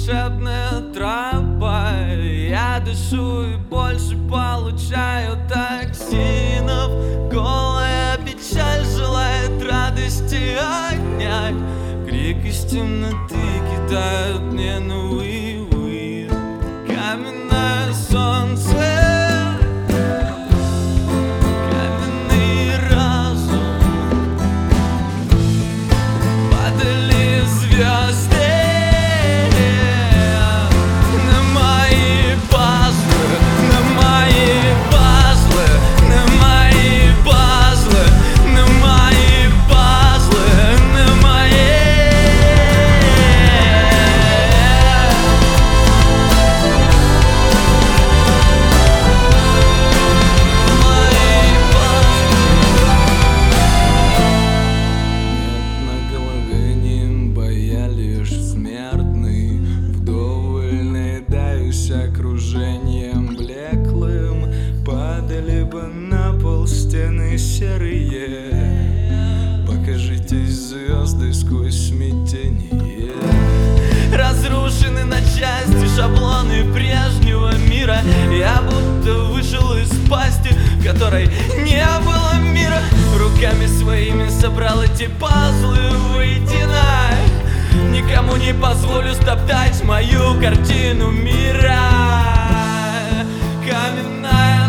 волшебная тропа. Я дышу и больше получаю токсинов. Голая печаль желает радости отнять. Крик из темноты кидают мне на вы-вы. Каменное солнце, каменный разум. Падали звезды на мои пазлы, на мои пазлы, на мои пазлы, на мои пазлы, на мои. Окружением блеклым падали бы на пол стены серые. Покажитесь звезды сквозь смятение. Разрушены на части шаблоны прежнего мира. Я будто вышел из пасти, в которой не было мира. Руками своими собрал эти пазлы воедино. Никому не позволю стоптать мою картину мира. Каменная